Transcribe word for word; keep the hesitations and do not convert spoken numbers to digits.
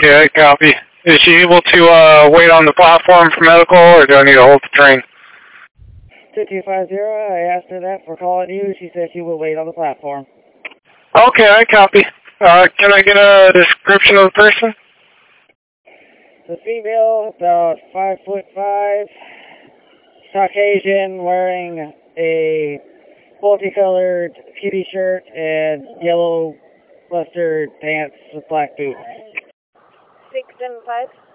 Okay, I copy. Is she able to uh, wait on the platform for medical, or do I need to hold the train? two two five zero, I asked her that for calling you. She said she will wait on the platform. Okay, I copy. Uh, can I get a description of the person? The female, about five foot five, Caucasian, wearing a multicolored kitty shirt and yellow mustard pants with black boots. six seven five.